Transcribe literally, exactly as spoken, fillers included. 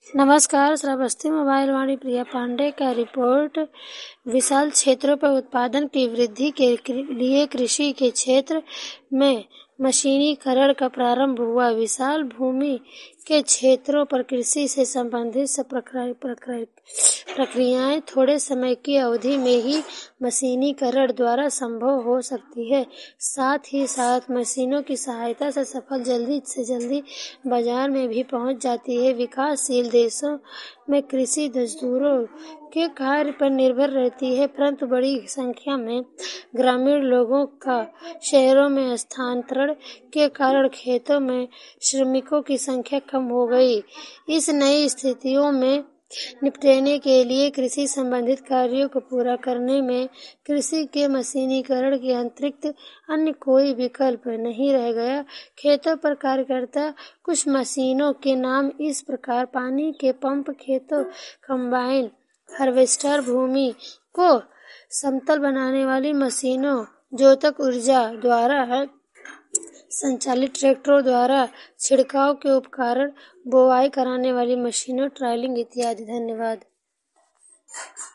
नमस्कार। श्रावस्ती मोबाइल वाणी प्रिया पांडे का रिपोर्ट। विशाल क्षेत्रों पर उत्पादन की वृद्धि के लिए कृषि के क्षेत्र में मशीनीकरण का प्रारंभ हुआ। विशाल भूमि के क्षेत्रों पर कृषि से संबंधित सब प्रक्रियाएं थोड़े समय की अवधि में ही मशीनीकरण द्वारा संभव हो सकती है। साथ ही साथ मशीनों की सहायता से फसल जल्दी से जल्दी बाजार में भी पहुंच जाती है। विकासशील देशों में कृषि मजदूरों के कार्य पर निर्भर रहती है, परंतु बड़ी संख्या में ग्रामीण लोगों का शहरों में स्थानांतरण के कारण खेतों में श्रमिकों की संख्या कम हो गई। इस नई स्थितियों में निपटने के लिए कृषि संबंधित कार्यों को पूरा करने में कृषि के मशीनीकरण के अतिरिक्त अन्य कोई विकल्प नहीं रह गया। खेतों पर कार्य करता कुछ मशीनों के नाम इस प्रकार: पानी के पंप, खेतों कंबाइन हार्वेस्टर, भूमि को समतल बनाने वाली मशीनों, जोतक ऊर्जा द्वारा संचालित ट्रैक्टरों द्वारा छिड़काव के उपकरण, बोवाई कराने वाली मशीनों, ट्रॉलिंग इत्यादि। धन्यवाद।